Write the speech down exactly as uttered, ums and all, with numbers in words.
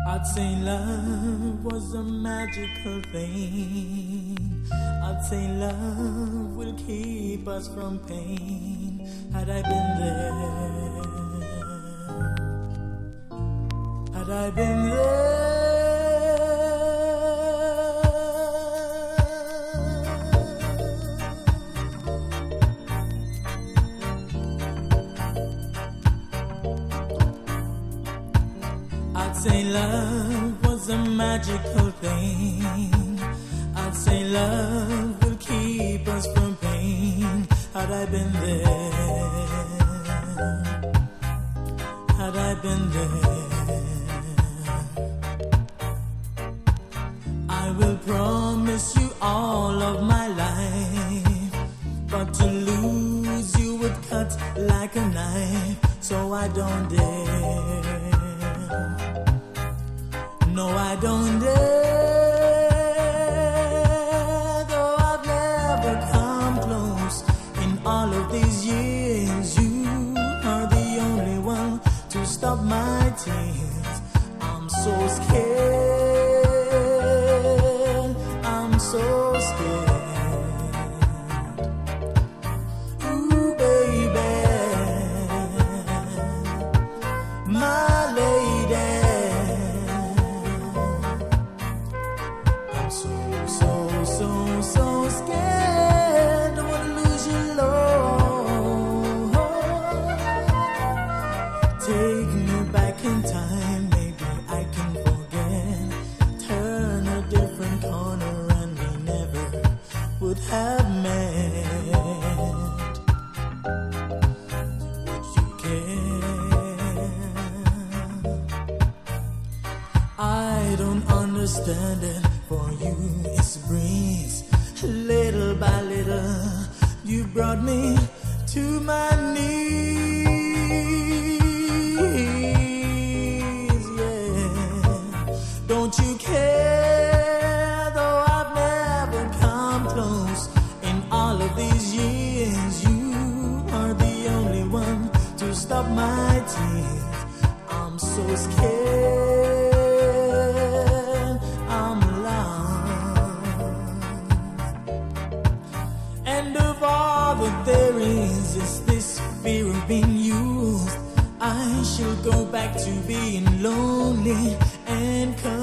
I'd say love was a magical thing. I'd say love will keep us from pain. Had I been there, had I been there, I'd say love was a magical thing. I'd say love will keep us from pain. Had I been there, had I been there, I will promise you all of my life, but to lose you would cut like a knife, so I don't dare. No, I don't dare, though I've never come close in all of these years. You are the only one to stop my tears. I'm so scared, I'm so scared. Ooh, baby, my lady, so, so, so, so scared. Don't wanna lose you, Lord. Take me back in time, maybe I can forget. Turn a different corner and we never would have met. Would you care? I don't understand it. For you it's a breeze. Little by little you brought me to my knees, yeah. Don't you care, though I've never come close in all of these years. You are the only one to stop my tears. I'm so scared, that there is is this fear of being used. I shall go back to being lonely and